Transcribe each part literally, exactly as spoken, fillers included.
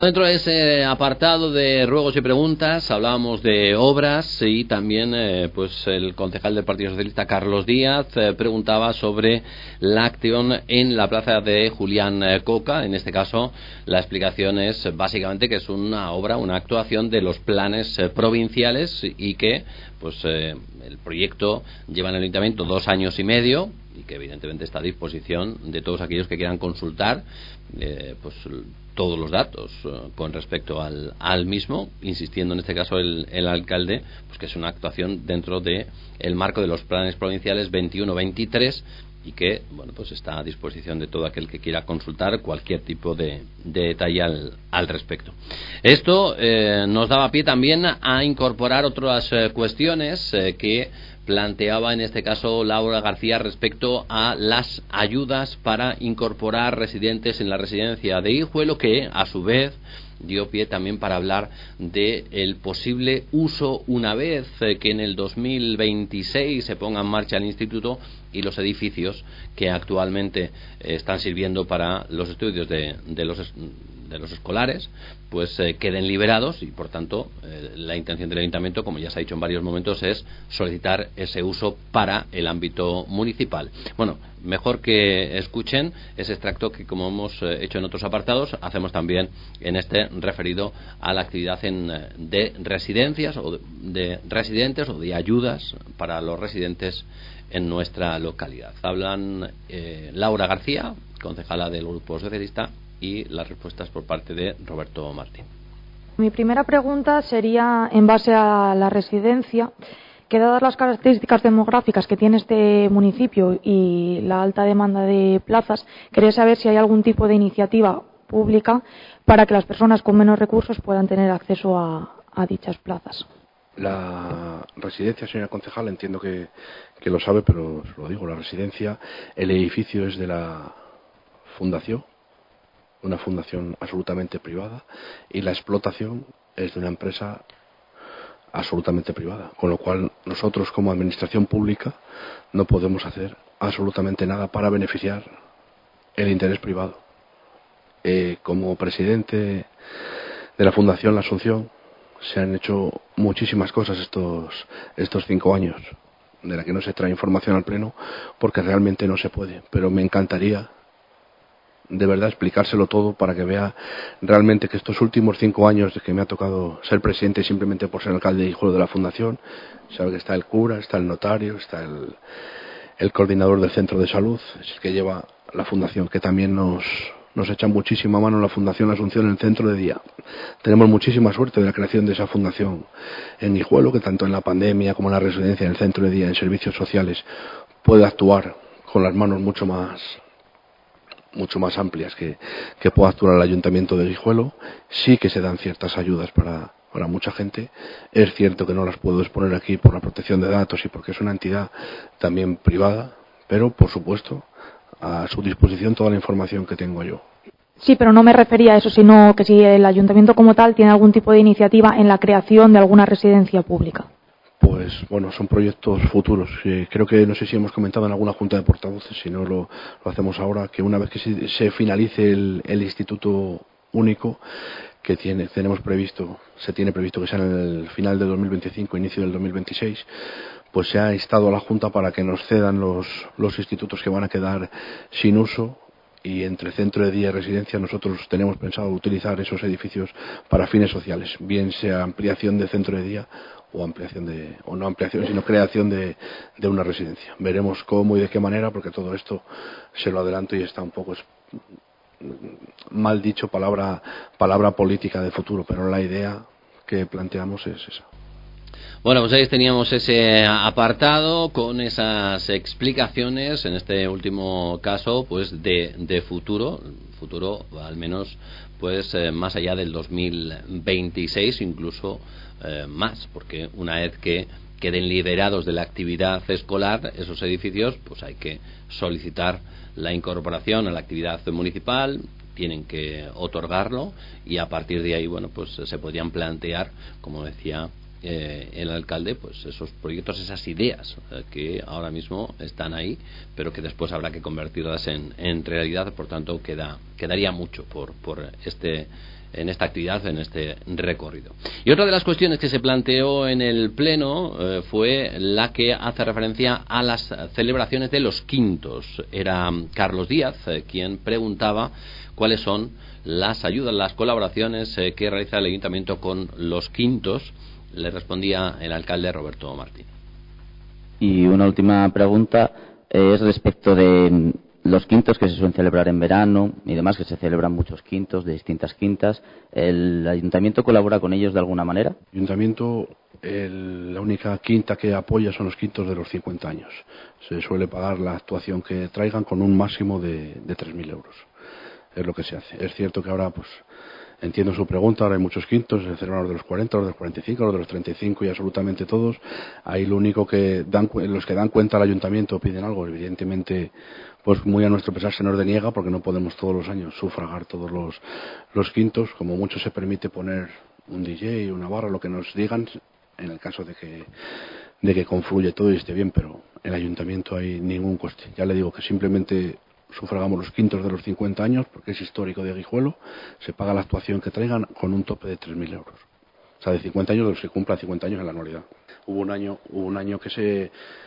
Dentro de ese apartado de ruegos y preguntas hablábamos de obras y también eh, pues el concejal del Partido Socialista Carlos Díaz eh, preguntaba sobre la acción en la plaza de Julián eh, Coca. En este caso la explicación es básicamente que es una obra, una actuación de los planes eh, provinciales y que pues eh, el proyecto lleva en el Ayuntamiento dos años y medio y que evidentemente está a disposición de todos aquellos que quieran consultar eh, pues todos los datos uh, con respecto al, al mismo, insistiendo en este caso el, el alcalde, pues que es una actuación dentro de el marco de los planes provinciales veintiuno veintitrés y que bueno pues está a disposición de todo aquel que quiera consultar cualquier tipo de, de detalle al, al respecto. Esto eh, nos daba pie también a incorporar otras eh, cuestiones eh, que planteaba en este caso Laura García respecto a las ayudas para incorporar residentes en la residencia de Hijuelo, que a su vez dio pie también para hablar de el posible uso una vez eh, que en el dos mil veintiséis se ponga en marcha el instituto y los edificios que actualmente eh, están sirviendo para los estudios de, de los de los escolares pues eh, queden liberados y por tanto eh, la intención del Ayuntamiento, como ya se ha dicho en varios momentos, es solicitar ese uso para el ámbito municipal. Bueno, mejor que escuchen ese extracto que, como hemos eh, hecho en otros apartados, hacemos también en este referido a la actividad en, de residencias o de, de residentes o de ayudas para los residentes en nuestra localidad. Hablan eh, Laura García, concejala del Grupo Socialista, y las respuestas por parte de Roberto Martín. Mi primera pregunta sería en base a la residencia, que dadas las características demográficas que tiene este municipio y la alta demanda de plazas, quería saber si hay algún tipo de iniciativa pública para que las personas con menos recursos puedan tener acceso a, a dichas plazas. La residencia, señora concejal, entiendo que, que lo sabe, pero lo digo, la residencia, el edificio es de la fundación, una fundación absolutamente privada, y la explotación es de una empresa absolutamente privada, con lo cual nosotros como administración pública no podemos hacer absolutamente nada para beneficiar el interés privado. Eh, como presidente de la Fundación La Asunción se han hecho muchísimas cosas estos, estos cinco años, de la que no se trae información al pleno porque realmente no se puede, pero me encantaría de verdad explicárselo todo para que vea realmente que estos últimos cinco años de que me ha tocado ser presidente simplemente por ser alcalde y hijo de la fundación, sabe que está el cura, está el notario, está el, el coordinador del centro de salud, es el que lleva la fundación, que también nos, nos echa muchísima mano la Fundación Asunción en el centro de día. Tenemos muchísima suerte de la creación de esa fundación en Hijuelo, que tanto en la pandemia como en la residencia, en el centro de día, en servicios sociales, puede actuar con las manos mucho más mucho más amplias que, que pueda actuar el Ayuntamiento de Hijuelo. Sí que se dan ciertas ayudas para, para mucha gente. Es cierto que no las puedo exponer aquí por la protección de datos y porque es una entidad también privada, pero por supuesto a su disposición toda la información que tengo yo. Sí, pero no me refería a eso, sino que si el Ayuntamiento como tal tiene algún tipo de iniciativa en la creación de alguna residencia pública. Pues bueno, son proyectos futuros. Eh, creo que no sé si hemos comentado en alguna junta de portavoces, si no lo, lo hacemos ahora, que una vez que se, se finalice el, el instituto único que tiene, tenemos previsto, se tiene previsto que sea en el final del dos mil veinticinco, inicio del dos mil veintiséis, pues se ha instado a la Junta para que nos cedan los, los institutos que van a quedar sin uso. Y entre centro de día y residencia nosotros tenemos pensado utilizar esos edificios para fines sociales, bien sea ampliación de centro de día o ampliación de, o no ampliación, sino creación de, de una residencia. Veremos cómo y de qué manera, porque todo esto se lo adelanto y está un poco, es, mal dicho, palabra, palabra política de futuro, pero la idea que planteamos es esa. Bueno, pues ahí teníamos ese apartado con esas explicaciones, en este último caso, pues de, de futuro, futuro al menos pues eh, más allá del dos mil veintiséis, incluso eh, más, porque una vez que queden liberados de la actividad escolar esos edificios, pues hay que solicitar la incorporación a la actividad municipal, tienen que otorgarlo y a partir de ahí, bueno, pues se podrían plantear, como decía Eh, el alcalde, pues esos proyectos, esas ideas eh, que ahora mismo están ahí, pero que después habrá que convertirlas en, en realidad. Por tanto, queda quedaría mucho por por este en esta actividad, en este recorrido. Y otra de las cuestiones que se planteó en el Pleno eh, fue la que hace referencia a las celebraciones de los quintos. Era Carlos Díaz eh, quien preguntaba cuáles son las ayudas, las colaboraciones eh, que realiza el Ayuntamiento con los quintos. Le respondía el alcalde Roberto Martín. Y una última pregunta eh, es respecto de los quintos que se suelen celebrar en verano y demás, que se celebran muchos quintos de distintas quintas. ¿El Ayuntamiento colabora con ellos de alguna manera? El Ayuntamiento, el, la única quinta que apoya son los quintos de los cincuenta años. Se suele pagar la actuación que traigan con un máximo de, de tres mil euros. Es lo que se hace. Es cierto que ahora, pues, entiendo su pregunta, ahora hay muchos quintos, se celebran los de los cuarenta, los de los cuarenta y cinco, los de los treinta y cinco y absolutamente todos. Ahí lo único que dan, los que dan cuenta al Ayuntamiento piden algo, evidentemente, pues muy a nuestro pesar se nos deniega porque no podemos todos los años sufragar todos los, los quintos. Como mucho se permite poner un D J, una barra, lo que nos digan, en el caso de que, de que confluye todo y esté bien, pero en el Ayuntamiento hay ningún coste. Ya le digo que simplemente sufragamos los quintos de los cincuenta años, porque es histórico de Guijuelo, se paga la actuación que traigan con un tope de tres mil euros. O sea, de cincuenta años, de los que cumplan cincuenta años en la anualidad. Hubo un año, hubo un año que se,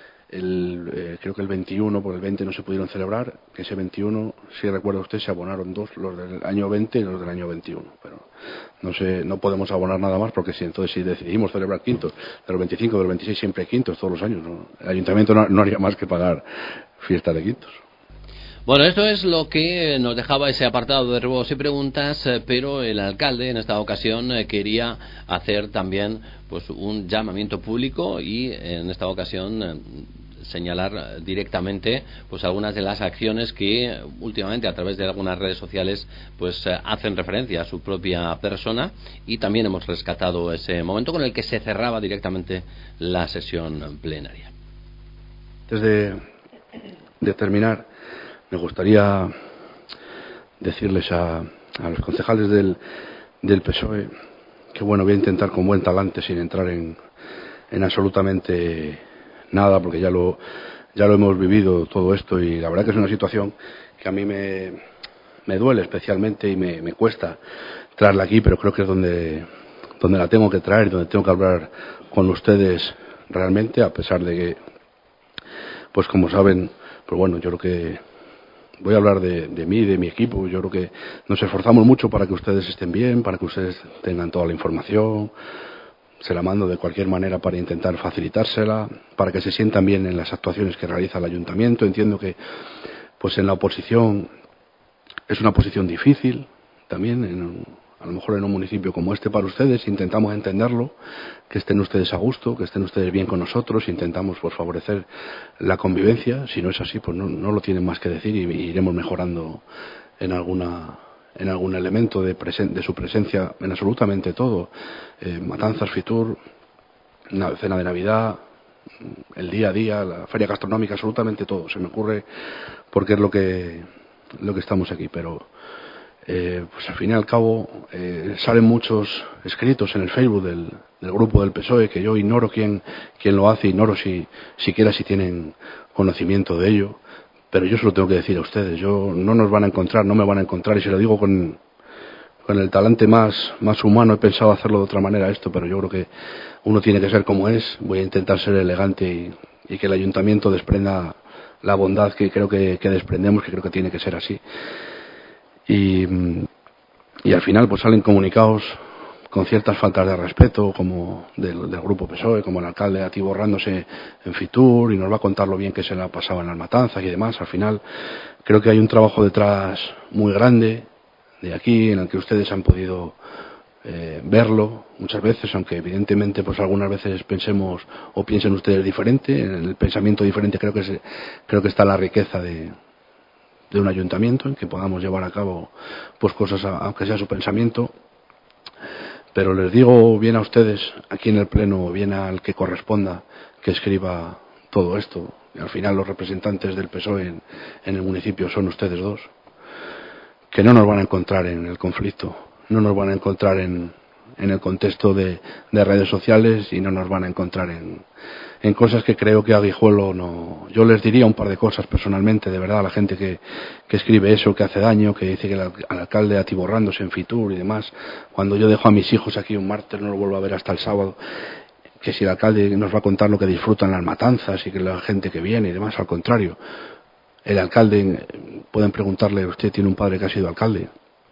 el, eh, creo que el veintiuno, porque el veinte no se pudieron celebrar, que ese veintiuno, si recuerda usted, se abonaron dos, los del año veinte y los del año veintiuno. Pero no sé, no podemos abonar nada más, porque si entonces si decidimos celebrar quintos, de los veinticinco, de los veintiséis siempre hay quintos todos los años, ¿no? El Ayuntamiento no, no haría más que pagar fiesta de quintos. Bueno, esto es lo que nos dejaba ese apartado de ruegos y preguntas, eh, pero el alcalde en esta ocasión eh, quería hacer también pues un llamamiento público y en esta ocasión eh, señalar directamente pues algunas de las acciones que últimamente a través de algunas redes sociales pues eh, hacen referencia a su propia persona, y también hemos rescatado ese momento con el que se cerraba directamente la sesión plenaria. Antes de, de terminar, me gustaría decirles a, a los concejales del, del P S O E que, bueno, voy a intentar con buen talante, sin entrar en, en absolutamente nada, porque ya lo, ya lo hemos vivido todo esto, y la verdad que es una situación que a mí me, me duele especialmente y me, me cuesta traerla aquí, pero creo que es donde, donde la tengo que traer, donde tengo que hablar con ustedes realmente, a pesar de que, pues como saben, pues bueno, yo creo que voy a hablar de, de mí, de mi equipo. Yo creo que nos esforzamos mucho para que ustedes estén bien, para que ustedes tengan toda la información. Se la mando de cualquier manera para intentar facilitársela, para que se sientan bien en las actuaciones que realiza el Ayuntamiento. Entiendo que, pues en la oposición es una posición difícil también, en, a lo mejor en un municipio como este para ustedes. Intentamos entenderlo, que estén ustedes a gusto, que estén ustedes bien con nosotros, intentamos pues favorecer la convivencia. Si no es así, pues no, no lo tienen más que decir, y, y iremos mejorando en alguna en algún elemento de, presen, de su presencia en absolutamente todo. Eh, Matanzas, Fitur, una cena de Navidad, el día a día, la feria gastronómica, absolutamente todo. Se me ocurre porque es lo que lo que estamos aquí, pero Eh, pues al fin y al cabo eh, salen muchos escritos en el Facebook del, del grupo del P S O E que yo ignoro quién, quién lo hace, ignoro si siquiera si tienen conocimiento de ello, pero yo se lo tengo que decir a ustedes. Yo no nos van a encontrar, no me van a encontrar, y se lo digo con, con el talante más, más humano. He pensado hacerlo de otra manera esto, pero yo creo que uno tiene que ser como es. Voy a intentar ser elegante y, y que el Ayuntamiento desprenda la bondad que creo que, que desprendemos, que creo que tiene que ser así. Y, y al final pues salen comunicados con ciertas faltas de respeto, como del, del grupo P S O E, como el alcalde atiborrándose en Fitur, y nos va a contar lo bien que se le ha pasado en las matanzas y demás. Al final creo que hay un trabajo detrás muy grande de aquí, en el que ustedes han podido eh, verlo muchas veces, aunque evidentemente pues algunas veces pensemos o piensen ustedes diferente. En el pensamiento diferente creo que se, creo que está la riqueza de de un ayuntamiento, en que podamos llevar a cabo pues cosas, aunque sea su pensamiento. Pero les digo bien a ustedes aquí en el pleno, bien al que corresponda que escriba todo esto, y al final los representantes del P S O E en, en el municipio son ustedes dos, que no nos van a encontrar en el conflicto, no nos van a encontrar en, en el contexto de, de redes sociales y no nos van a encontrar en, en cosas que creo que a Guijuelo no. Yo les diría un par de cosas personalmente, de verdad, a la gente que, que escribe eso, que hace daño, que dice que el, al alcalde atiborrándose en Fitur y demás. Cuando yo dejo a mis hijos aquí un martes, no lo vuelvo a ver hasta el sábado. Que si el alcalde nos va a contar lo que disfrutan las matanzas y que la gente que viene y demás, al contrario. El alcalde, pueden preguntarle, usted tiene un padre que ha sido alcalde.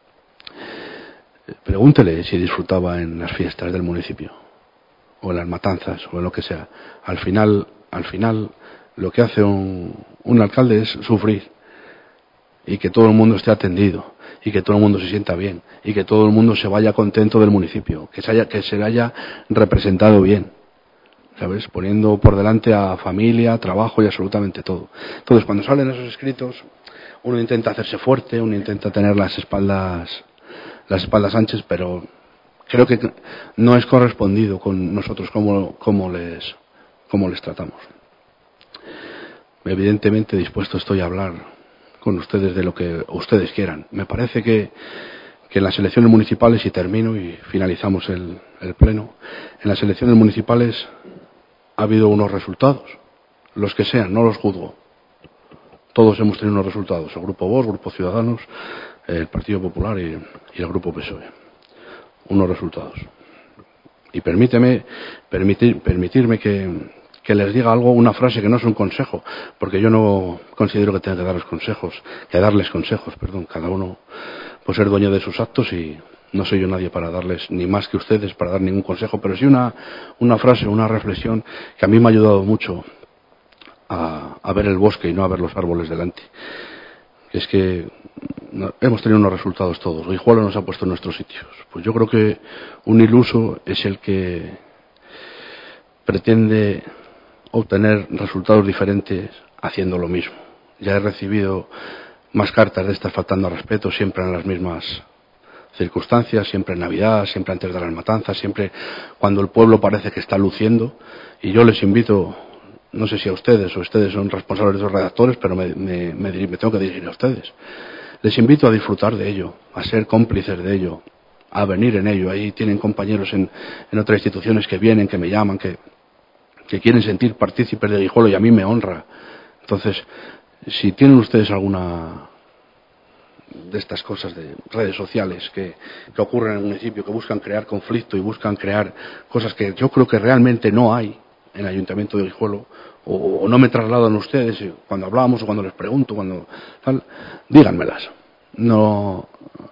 Pregúntele si disfrutaba en las fiestas del municipio o en las matanzas o en lo que sea. Al final, al final, lo que hace un, un alcalde es sufrir y que todo el mundo esté atendido y que todo el mundo se sienta bien y que todo el mundo se vaya contento del municipio, que se haya, que se haya representado bien, ¿sabes? Poniendo por delante a familia, trabajo y absolutamente todo. Entonces, cuando salen esos escritos, uno intenta hacerse fuerte, uno intenta tener las espaldas las espaldas anchas, pero creo que no es correspondido con nosotros como, como les como les tratamos. Evidentemente dispuesto estoy a hablar con ustedes de lo que ustedes quieran. Me parece que, que en las elecciones municipales, y termino y finalizamos el, el pleno, en las elecciones municipales ha habido unos resultados, los que sean, no los juzgo. Todos hemos tenido unos resultados, el Grupo Vox, Grupo Ciudadanos, el Partido Popular y, y el Grupo P S O E. Unos resultados. Y permíteme, permitir, permitirme que, que les diga algo, una frase que no es un consejo, porque yo no considero que tenga que darles consejos, que darles consejos, perdón, cada uno puede ser dueño de sus actos y no soy yo nadie para darles, ni más que ustedes, para dar ningún consejo, pero sí una, una frase, una reflexión que a mí me ha ayudado mucho a, a ver el bosque y no a ver los árboles delante. Es que hemos tenido unos resultados todos. Guijuelo nos ha puesto en nuestros sitios. Pues yo creo que un iluso es el que pretende obtener resultados diferentes haciendo lo mismo. Ya he recibido más cartas de estas faltando al respeto, siempre en las mismas circunstancias, siempre en Navidad, siempre antes de las matanzas, siempre cuando el pueblo parece que está luciendo. Y yo les invito, no sé si a ustedes o ustedes son responsables de esos redactores, pero me, me, me, me tengo que dirigir a ustedes. Les invito a disfrutar de ello, a ser cómplices de ello, a venir en ello. Ahí tienen compañeros en, en otras instituciones que vienen, que me llaman, que, que quieren sentir partícipes de Guijuelo y a mí me honra. Entonces, si tienen ustedes alguna de estas cosas de redes sociales que, que ocurren en el municipio, que buscan crear conflicto y buscan crear cosas que yo creo que realmente no hay en el Ayuntamiento de Guijuelo, o, o no me trasladan ustedes cuando hablamos o cuando les pregunto, cuando tal, díganmelas. No,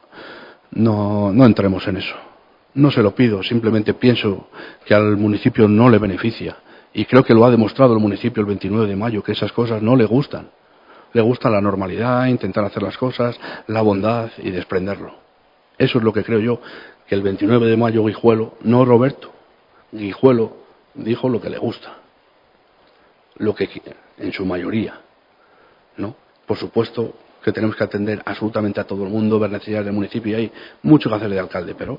no, no entremos en eso. No se lo pido, simplemente pienso que al municipio no le beneficia. Y creo que lo ha demostrado el municipio el veintinueve de mayo, que esas cosas no le gustan. Le gusta la normalidad, intentar hacer las cosas, la bondad y desprenderlo. Eso es lo que creo yo, que el veintinueve de mayo Guijuelo, no Roberto, Guijuelo dijo lo que le gusta, lo que en su mayoría, ¿no? Por supuesto que tenemos que atender absolutamente a todo el mundo, ver necesidades del municipio y hay mucho que hacer de alcalde, pero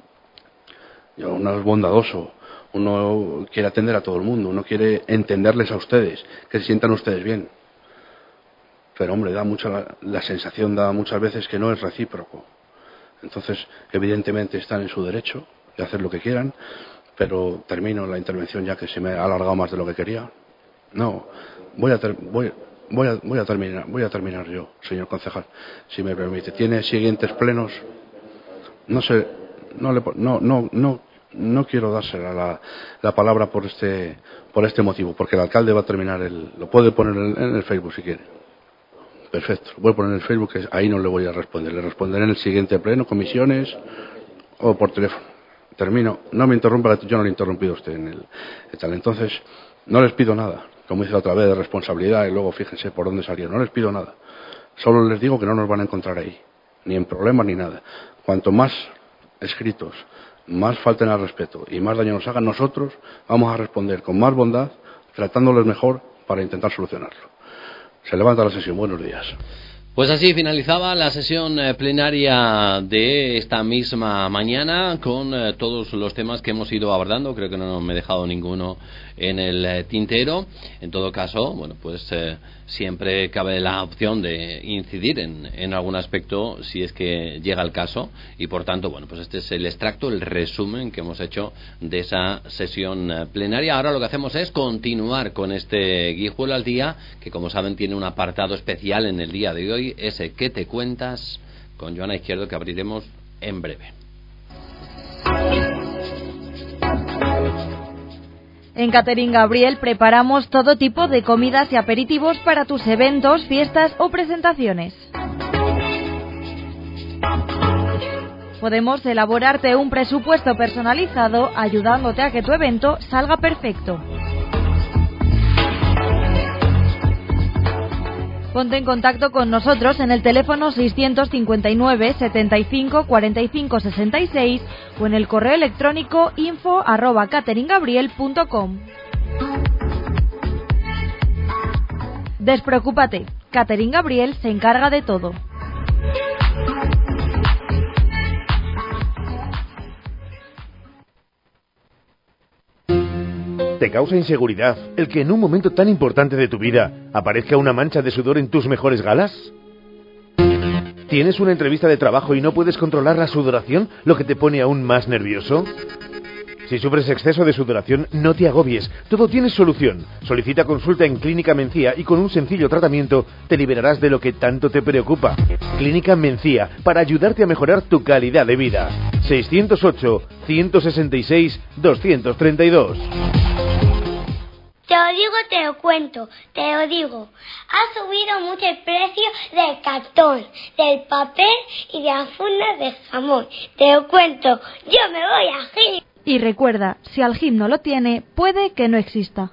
yo, uno es bondadoso, uno quiere atender a todo el mundo, uno quiere entenderles a ustedes, que se sientan ustedes bien. Pero hombre, da mucha la, la sensación da muchas veces que no es recíproco. Entonces, evidentemente están en su derecho de hacer lo que quieran, pero termino la intervención ya que se me ha alargado más de lo que quería. No, voy a ter, voy, voy a voy a terminar, voy a terminar yo, señor concejal, si me permite. Tiene siguientes plenos. No sé, no le no no no no quiero dársela la, la palabra por este por este motivo, porque el alcalde va a terminar el lo puede poner en, en el Facebook si quiere. Perfecto, voy a poner en el Facebook, que ahí no le voy a responder, le responderé en el siguiente pleno, comisiones o por teléfono. Termino, no me interrumpa, yo no le he interrumpido a usted en el tal. Entonces, no les pido nada, como hice la otra vez, de responsabilidad y luego fíjense por dónde salieron, no les pido nada. Solo les digo que no nos van a encontrar ahí, ni en problemas ni nada. Cuanto más escritos, más falten al respeto y más daño nos hagan, nosotros vamos a responder con más bondad, tratándoles mejor para intentar solucionarlo. Se levanta la sesión. Buenos días. Pues así finalizaba la sesión plenaria de esta misma mañana con eh, todos los temas que hemos ido abordando. Creo que no me he dejado ninguno en el eh, tintero. En todo caso, bueno, pues eh, siempre cabe la opción de incidir en, en algún aspecto si es que llega el caso. Y por tanto, bueno, pues este es el extracto, el resumen que hemos hecho de esa sesión eh, plenaria. Ahora lo que hacemos es continuar con este Guijuelo al Día, que como saben tiene un apartado especial en el día de hoy, ese ¿Qué te cuentas?, con Joana Izquierdo, que abriremos en breve. En Catering Gabriel preparamos todo tipo de comidas y aperitivos para tus eventos, fiestas o presentaciones. Podemos elaborarte un presupuesto personalizado ayudándote a que tu evento salga perfecto. Ponte en contacto con nosotros en el teléfono seiscientos cincuenta y nueve, setenta y cinco, cuarenta y cinco, sesenta y seis o en el correo electrónico info arroba catering gabriel punto com. Despreocúpate, Catering Gabriel se encarga de todo. ¿Te causa inseguridad el que en un momento tan importante de tu vida aparezca una mancha de sudor en tus mejores galas? ¿Tienes una entrevista de trabajo y no puedes controlar la sudoración, lo que te pone aún más nervioso? Si sufres exceso de sudoración, no te agobies, todo tiene solución. Solicita consulta en Clínica Mencía y con un sencillo tratamiento te liberarás de lo que tanto te preocupa. Clínica Mencía, para ayudarte a mejorar tu calidad de vida. seiscientos ocho, ciento sesenta y seis, doscientos treinta y dos. Te lo digo, te lo cuento, te lo digo. Ha subido mucho el precio del cartón, del papel y de las fundas de jamón. Te lo cuento, yo me voy a Gim. Y recuerda, si al Gim no lo tiene, puede que no exista.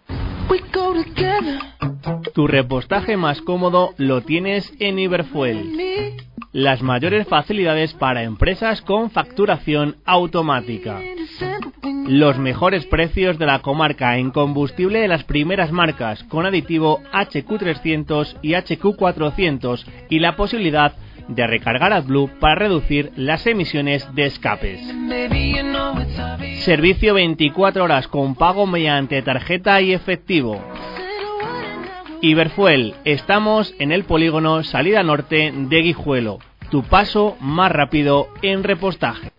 Tu repostaje más cómodo lo tienes en Iberfuel. Las mayores facilidades para empresas con facturación automática. Los mejores precios de la comarca en combustible de las primeras marcas, con aditivo H Q trescientos y H Q cuatrocientos y la posibilidad de recargar AdBlue para reducir las emisiones de escapes. Servicio veinticuatro horas con pago mediante tarjeta y efectivo. Iberfuel, estamos en el polígono Salida Norte de Guijuelo, tu paso más rápido en repostaje.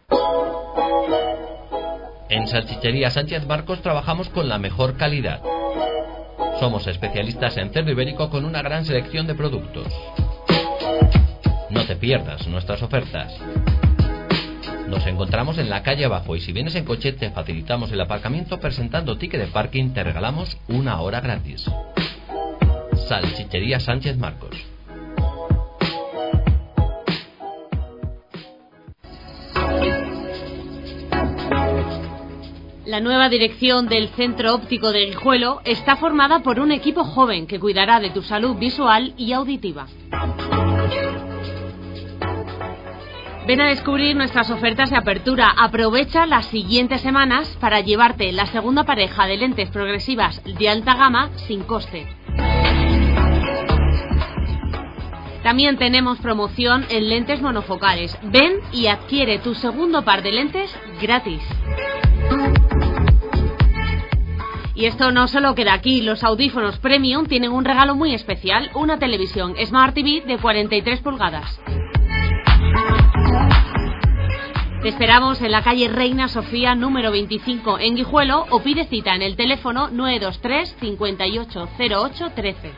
En Salchichería Sánchez Marcos trabajamos con la mejor calidad. Somos especialistas en cerdo ibérico con una gran selección de productos. No te pierdas nuestras ofertas. Nos encontramos en la calle abajo y si vienes en coche te facilitamos el aparcamiento. Presentando ticket de parking te regalamos una hora gratis. Salchichería Sánchez Marcos. La nueva dirección del Centro Óptico de Guijuelo está formada por un equipo joven que cuidará de tu salud visual y auditiva. Ven a descubrir nuestras ofertas de apertura. Aprovecha las siguientes semanas para llevarte la segunda pareja de lentes progresivas de alta gama sin coste. También tenemos promoción en lentes monofocales. Ven y adquiere tu segundo par de lentes gratis. Y esto no solo queda aquí, los audífonos Premium tienen un regalo muy especial, una televisión Smart T V de cuarenta y tres pulgadas. Te esperamos en la calle Reina Sofía número veinticinco en Guijuelo o pide cita en el teléfono nueve dos tres, cincuenta y ocho, cero ocho, trece.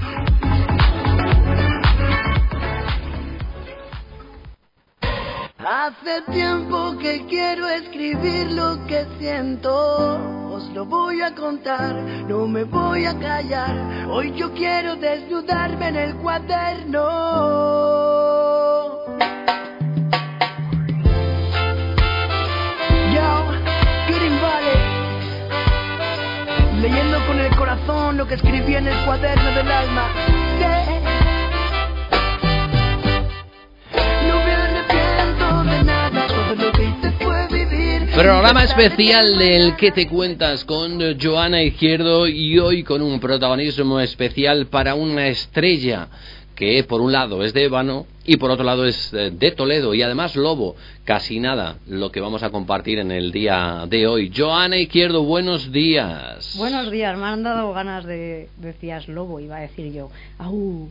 Hace tiempo que quiero escribir lo que siento, os lo voy a contar, no me voy a callar. Hoy yo quiero desnudarme en el cuaderno. Yo, Kirin Valley, leyendo con el corazón lo que escribí en el cuaderno del alma. Sí. Programa especial del ¿Qué te cuentas? Con Joana Izquierdo y hoy con un protagonismo especial para una estrella que por un lado es de ébano y por otro lado es de Toledo, y además lobo. Casi nada lo que vamos a compartir en el día de hoy. Joana Izquierdo, buenos días. Buenos días, me han dado ganas de... Decías lobo, iba a decir yo. ¡Au!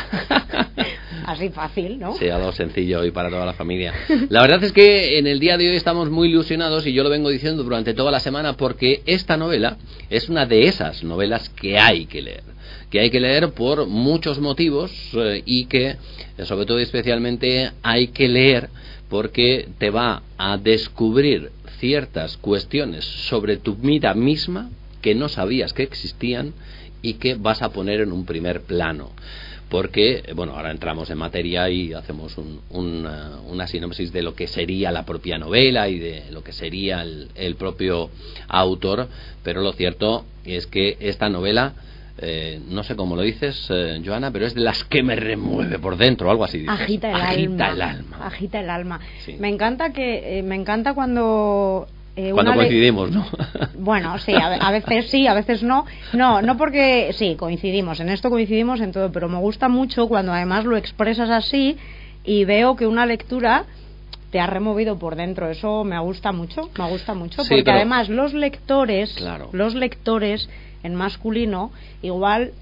Así fácil, ¿no? Sí, algo sencillo y para toda la familia. La verdad es que en el día de hoy estamos muy ilusionados, y yo lo vengo diciendo durante toda la semana, porque esta novela es una de esas novelas que hay que leer. Que hay que leer por muchos motivos, eh, y que, sobre todo y especialmente, hay que leer porque te va a descubrir ciertas cuestiones sobre tu vida misma que no sabías que existían y que vas a poner en un primer plano. Porque, bueno, ahora entramos en materia y hacemos un, una, una sinopsis de lo que sería la propia novela y de lo que sería el, el propio autor, pero lo cierto es que esta novela, eh, no sé cómo lo dices, eh, Joana, pero es de las que me remueve por dentro, algo así dices. Agita el Agita alma. el alma. Agita el alma. Sí. Me encanta que, eh, me encanta cuando... Eh, Cuando una coincidimos, le... ¿no? Bueno, sí, a, a veces sí, a veces no. No, no porque sí, coincidimos, en esto coincidimos en todo, pero me gusta mucho cuando además lo expresas así y veo que una lectura te ha removido por dentro. Eso me gusta mucho, me gusta mucho, Sí, porque pero... además los lectores, Claro. los lectores en masculino, igual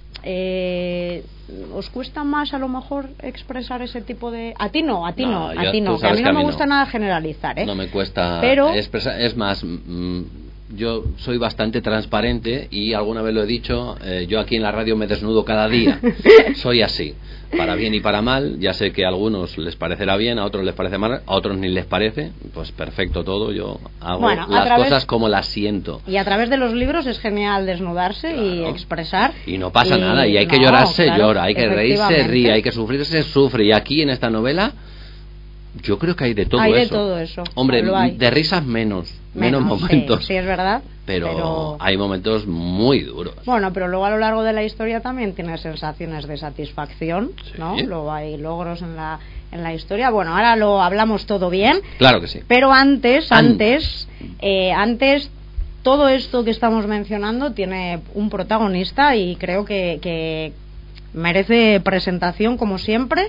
eh, os cuesta más a lo mejor expresar ese tipo de... A ti no, a ti no, No, a yo- ti no, tú que a sabes mí que no a me mí gusta no. nada generalizar, ¿eh? No me cuesta Pero... expresar. Es más, mm, yo soy bastante transparente y alguna vez lo he dicho, eh, yo aquí en la radio me desnudo cada día. Soy así, para bien y para mal. Ya sé que a algunos les parecerá bien, a otros les parece mal, a otros ni les parece. Pues perfecto todo, yo hago Bueno, a las través- cosas como las siento. Y a través de los libros es genial desnudarse y Claro. expresar. Y no pasa Y nada, y hay que no, llorar, se claro, llora, hay que reír, se efectivamente. ríe, hay que sufrir, se sufre. Y aquí en esta novela, yo creo que hay de todo Hay de eso. todo eso, Hombre, lo hay. de risas menos, menos, Menos, momentos. Sí, sí, es verdad. Pero, pero- hay momentos muy duros. Bueno, pero luego a lo largo de la historia también tienes sensaciones de satisfacción, ¿no? Luego hay logros en la, en la historia. Bueno, ahora lo hablamos todo bien. Claro que sí. Pero antes, Antes. antes, eh, antes, todo esto que estamos mencionando tiene un protagonista y creo que, que merece presentación como siempre.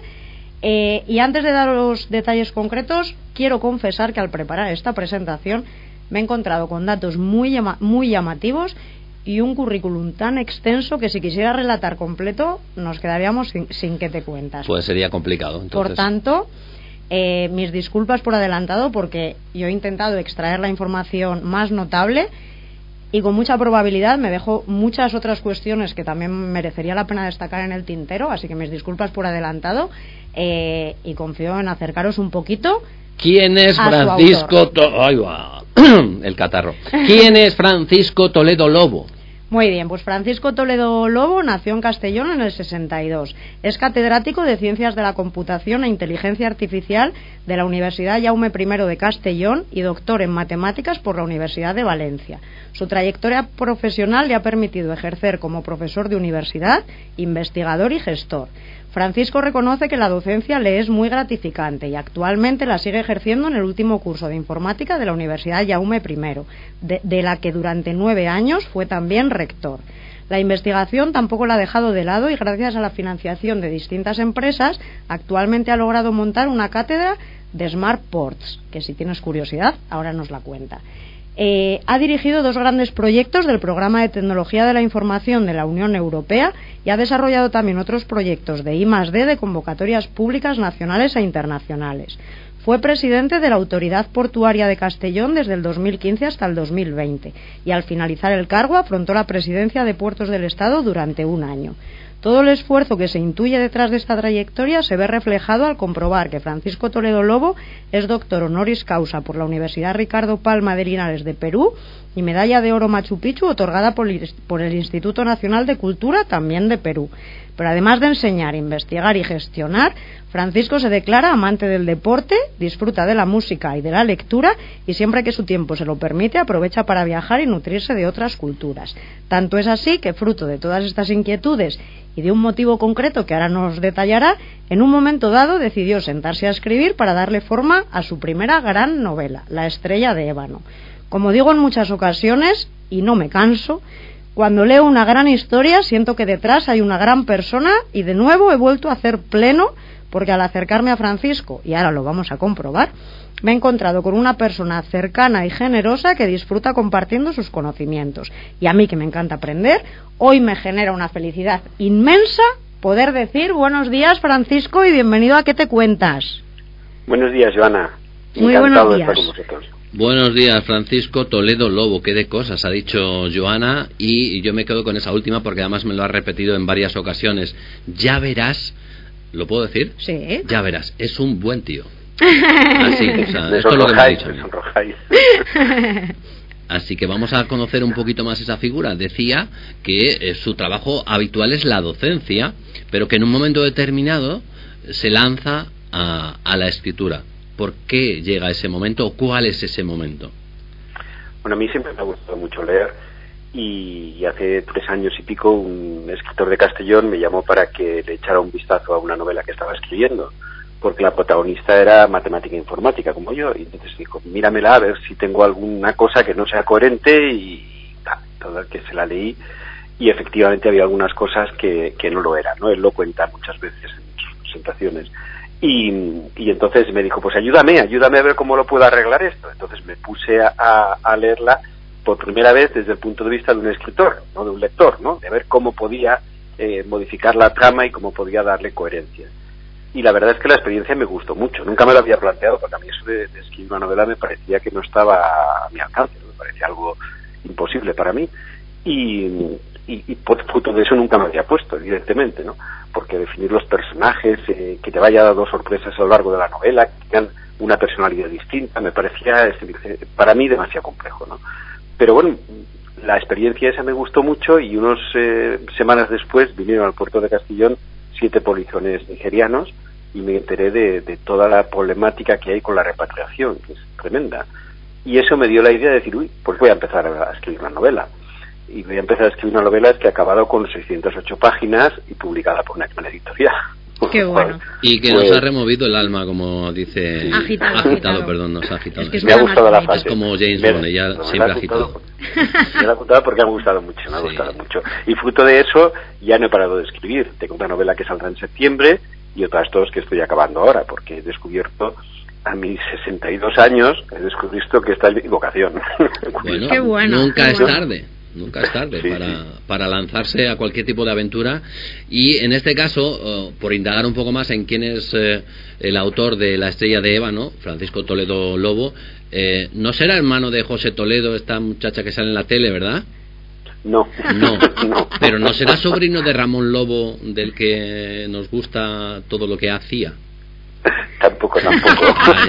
Eh, y antes de daros detalles concretos, quiero confesar que al preparar esta presentación me he encontrado con datos muy, llama- muy llamativos y un currículum tan extenso que si quisiera relatar completo nos quedaríamos sin, sin qué te cuentas. Pues sería complicado. Entonces, Por tanto, eh, mis disculpas por adelantado porque yo he intentado extraer la información más notable y con mucha probabilidad me dejo muchas otras cuestiones que también merecería la pena destacar en el tintero, así que mis disculpas por adelantado eh, y confío en acercaros un poquito. ¿quién es a su Francisco autor. To- Ay, va. El catarro. ¿Quién es Francisco Toledo Lobo? Muy bien, pues Francisco Toledo Lobo nació en Castellón en el sesenta y dos. Es catedrático de Ciencias de la Computación e Inteligencia Artificial de la Universidad Jaume primero de Castellón y doctor en Matemáticas por la Universidad de Valencia. Su trayectoria profesional le ha permitido ejercer como profesor de universidad, investigador y gestor. Francisco reconoce que la docencia le es muy gratificante y actualmente la sigue ejerciendo en el último curso de informática de la Universidad Jaume primero, de, de la que durante nueve años fue también rector. La investigación tampoco la ha dejado de lado y gracias a la financiación de distintas empresas actualmente ha logrado montar una cátedra de Smart Ports, que si tienes curiosidad ahora nos la cuenta. Eh, ha dirigido dos grandes proyectos del Programa de Tecnología de la Información de la Unión Europea y ha desarrollado también otros proyectos de I más D de convocatorias públicas nacionales e internacionales. Fue presidente de la Autoridad Portuaria de Castellón desde el dos mil quince hasta el dos mil veinte y al finalizar el cargo afrontó la presidencia de Puertos del Estado durante un año. Todo el esfuerzo que se intuye detrás de esta trayectoria se ve reflejado al comprobar que Francisco Toledo Lobo es doctor honoris causa por la Universidad Ricardo Palma de Linares de Perú y medalla de oro Machu Picchu otorgada por el Instituto Nacional de Cultura también de Perú. Pero además de enseñar, investigar y gestionar, Francisco se declara amante del deporte, disfruta de la música y de la lectura y siempre que su tiempo se lo permite aprovecha para viajar y nutrirse de otras culturas. Tanto es así que fruto de todas estas inquietudes y de un motivo concreto que ahora nos detallará, en un momento dado decidió sentarse a escribir para darle forma a su primera gran novela, La estrella de ébano. Como digo en muchas ocasiones, y no me canso, Cuando leo una gran historia, siento que detrás hay una gran persona y de nuevo he vuelto a hacer pleno, porque al acercarme a Francisco, y ahora lo vamos a comprobar, me he encontrado con una persona cercana y generosa que disfruta compartiendo sus conocimientos. Y a mí, que me encanta aprender, hoy me genera una felicidad inmensa poder decir buenos días, Francisco, y bienvenido a ¿Qué te cuentas? Buenos días, Joana. Muy Encantado buenos de estar días. con vosotros. Buenos días, Francisco Toledo Lobo. Qué de cosas ha dicho Joana, y yo me quedo con esa última porque además me lo ha repetido en varias ocasiones. Ya verás, ¿lo puedo decir? Sí. Ya verás, es un buen tío. Así, o sea, esto es lo que me ha dicho. Así que vamos a conocer un poquito más esa figura. Decía que eh, su trabajo habitual es la docencia, pero que en un momento determinado se lanza a, a la escritura. ¿Por qué llega ese momento o cuál es ese momento? Bueno, a mí siempre me ha gustado mucho leer y hace tres años y pico un escritor de Castellón me llamó para que le echara un vistazo a una novela que estaba escribiendo, porque la protagonista era matemática e informática como yo, y entonces dijo, míramela a ver si tengo alguna cosa que no sea coherente, y tal, toda que se la leí, y efectivamente había algunas cosas que, que no lo eran, ¿no? Él lo cuenta muchas veces en sus presentaciones. Y, y entonces me dijo, pues ayúdame, ayúdame a ver cómo lo puedo arreglar esto. Entonces me puse a, a, a leerla por primera vez desde el punto de vista de un escritor, no de un lector, ¿no? De ver cómo podía eh, modificar la trama y cómo podía darle coherencia. Y la verdad es que la experiencia me gustó mucho. Nunca me lo había planteado, porque a mí eso de, de escribir una novela me parecía que no estaba a mi alcance, me parecía algo imposible para mí. Y, y, y por fruto de eso nunca me había puesto, evidentemente, ¿no? Porque definir los personajes, eh, que te vaya dando sorpresas a lo largo de la novela, que tengan una personalidad distinta, me parecía para mí demasiado complejo, ¿no? Pero bueno, la experiencia esa me gustó mucho, y unas eh, semanas después vinieron al puerto de Castellón siete polizones nigerianos y me enteré de, de toda la problemática que hay con la repatriación, que es tremenda. Y eso me dio la idea de decir, uy, pues voy a empezar a escribir una novela. Y voy a empezar a escribir una novela que ha acabado con seiscientas ocho páginas y publicada por una gran editorial. Qué bueno. Y que pues, nos ha removido el alma, como dice... Sí. Agitado, agitado, agitado. perdón, nos ha agitado. Es que me ha gustado la frase. Es como James Me- Bond, ella no, me siempre la ha ha agitado. gustado. Me la ha gustado porque me ha gustado mucho, me ha Sí. gustado mucho. Y fruto de eso ya no he parado de escribir. Tengo una novela que saldrá en septiembre y otras dos que estoy acabando ahora, porque he descubierto a mis sesenta y dos años, he descubierto que esta es mi vocación. Bueno, Qué bueno, nunca qué es bueno. tarde. Nunca es tarde Sí, para, sí. para lanzarse a cualquier tipo de aventura. Y en este caso, eh, por indagar un poco más en quién es eh, el autor de La estrella de ébano, Francisco Toledo Lobo, eh, no será hermano de José Toledo, esta muchacha que sale en la tele, ¿verdad? No. No, No. pero no será sobrino de Ramón Lobo, del que nos gusta todo lo que hacía. Tampoco, tampoco.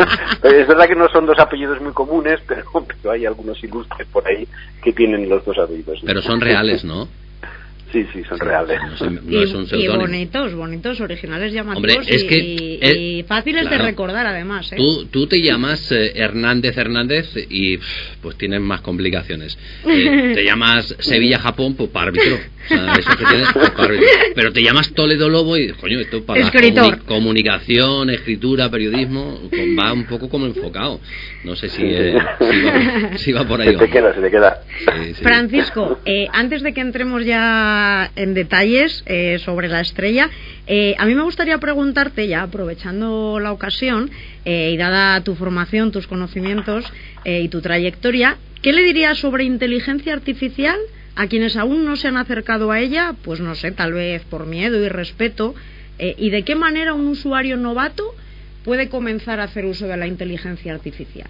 Es verdad que no son dos apellidos muy comunes, pero, pero hay algunos ilustres por ahí que tienen los dos apellidos. Pero son reales, ¿no? Sí, sí, son reales. No, es- no Y, es un y seudónimo. bonitos, bonitos, originales, llamativos. Hombre, es y, que, y- eh, y fáciles claro. de recordar, además, ¿eh? Tú, tú te llamas eh, Hernández Hernández y pff, pues tienes más complicaciones. Eh, te llamas Sevilla Japón, pues para árbitro. O sea, eso que tienes, pues, para árbitro. Pero te llamas Toledo Lobo y, coño, esto para la Escritor. comuni- comunicación, escritura, periodismo, pues, va un poco como enfocado. No sé si, eh, si, va, si va por ahí. Se te o no. queda, se te queda. Sí, sí. Francisco, eh, antes de que entremos ya en detalles eh, sobre la estrella, eh, a mí me gustaría preguntarte, ya aprovechando la ocasión eh, y dada tu formación, tus conocimientos eh, y tu trayectoria, ¿qué le dirías sobre inteligencia artificial a quienes aún no se han acercado a ella? Pues no sé, tal vez por miedo y respeto, eh, y de qué manera un usuario novato puede comenzar a hacer uso de la inteligencia artificial.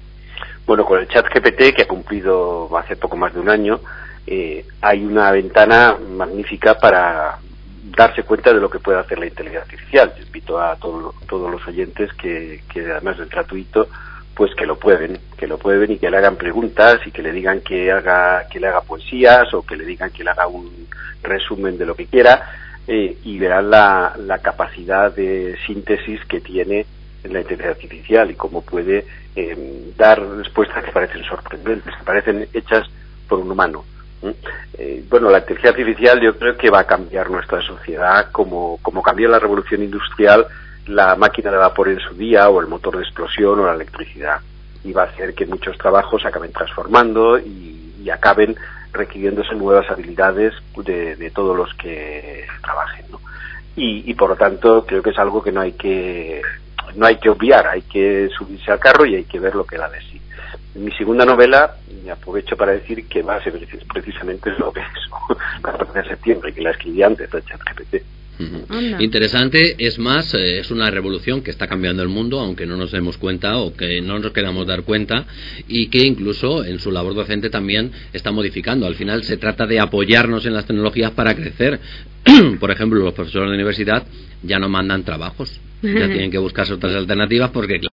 Bueno, con el chat G P T, que ha cumplido hace poco más de un año, eh, hay una ventana magnífica para darse cuenta de lo que puede hacer la inteligencia artificial. Yo invito a todo, todos los oyentes que, que además es gratuito, pues que lo prueben, que lo prueben y que le hagan preguntas y que le digan que haga, que le haga poesías o que le digan que le haga un resumen de lo que quiera, eh, y verán la, la capacidad de síntesis que tiene en la inteligencia artificial y cómo puede eh, dar respuestas que parecen sorprendentes, que parecen hechas por un humano. ¿Mm? Eh, bueno, la inteligencia artificial yo creo que va a cambiar nuestra sociedad como, como cambió la revolución industrial la máquina de vapor en su día, o el motor de explosión, o la electricidad, y va a hacer que muchos trabajos se acaben transformando y, y acaben requiriéndose nuevas habilidades de, de todos los que trabajen, ¿no? Y, y por lo tanto creo que es algo que no hay que no hay que obviar, hay que subirse al carro y hay que ver lo que da de sí. Mi segunda novela, me aprovecho para decir que va a ser precisamente lo que es catorce de septiembre, que la escribí antes de ChatGPT. Uh-huh. Interesante, es más, eh, es una revolución que está cambiando el mundo, aunque no nos demos cuenta o que no nos queramos dar cuenta, y que incluso en su labor docente también está modificando. Al final se trata de apoyarnos en las tecnologías para crecer. Por ejemplo, los profesores de universidad ya no mandan trabajos, ya tienen que buscarse otras alternativas porque